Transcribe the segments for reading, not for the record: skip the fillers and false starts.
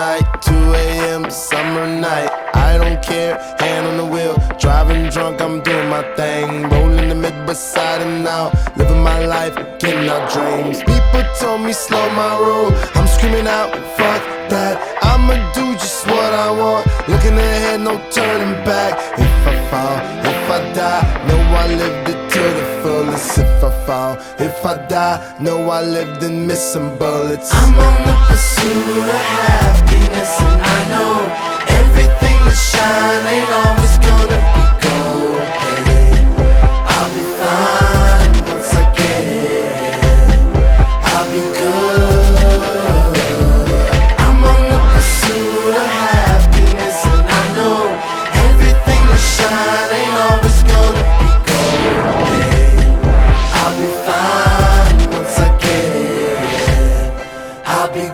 night, 2 a.m. summer night. I don't care, hand on the wheel, driving drunk, I'm doing my thing. Rolling the mid beside and now, living my life, getting our dreams. People told me slow my roll, I'm screaming out, fuck that. I'ma do just what I want, looking ahead, no turning back. If I fall, if I die, know I lived it to the fullest. If I fall, if I die, know I lived and missed some bullets. I'm on the pursuit of happiness, and I know everything that shine ain't always gonna be gold. Hey, I'll be fine once I get it. I'll be good. I'm on the pursuit of happiness, and I know everything that shine ain't always gonna be gold. Hey, I'll be fine once I get it. I'll be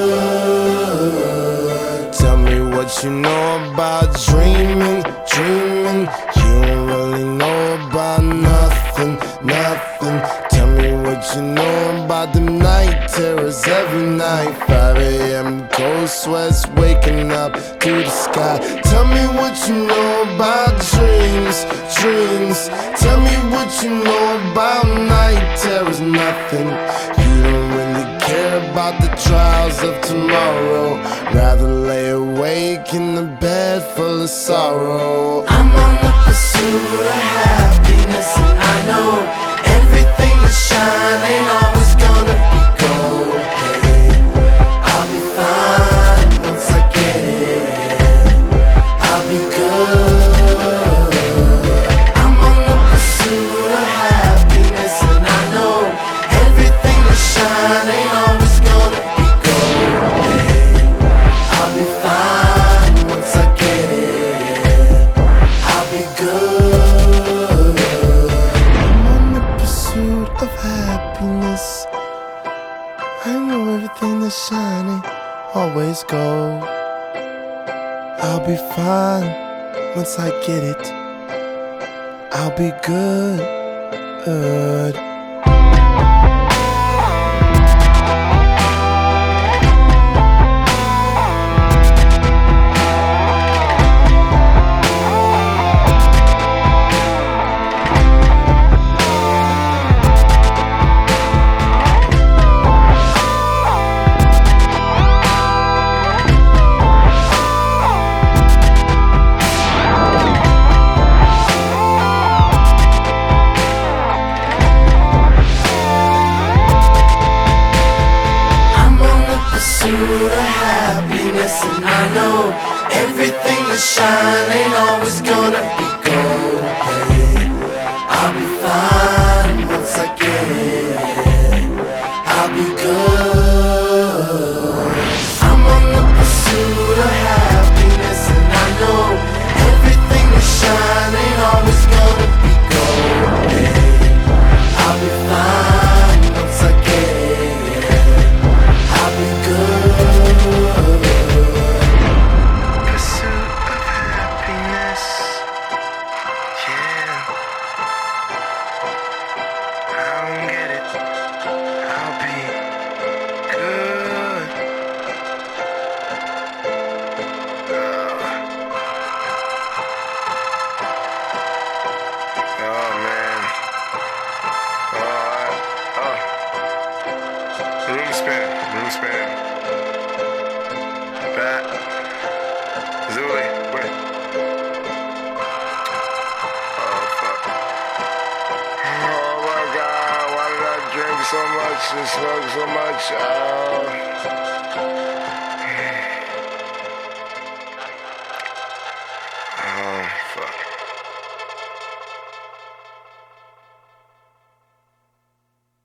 good. Tell me what you know about dreaming, dreaming. You don't really know about nothing, nothing. Tell me what you know about them night terrors every night. 5 a.m. cold sweats waking up to the sky. Tell me what you know about dreams, dreams. Tell me what you know about night terrors, nothing. You don't really care about the trials of tomorrow. Rather lay awake in the bed full of sorrow. I'm on the pursuit of happiness, and I know everything that shine ain't always gonna be gold. Hey, I'll be fine once I get it. I'll be good. I'm on the pursuit of happiness, and I know everything that shine ain't always gonna be gold. Hey, I'll be fine once I get it. I'll be good. I'm on the pursuit of happiness. I know everything that's shining always gold. I'll be fine once I get it. I'll be good. Pursuit of happiness, and I know everything that shine ain't always gonna be gold. Hey, I'll be fine once I get it. I'll be good. I'm on the pursuit of happiness, and I know everything that shine ain't always gonna be gold. Hey, I'll be fine once I get it. I'll be good. Pursuit of happiness, yeah. I don't get it. I'll be good. Oh man. Room spin. Bat. Zuli, wait. Oh, fuck. Oh my god, why did I drink so much and smoke so much?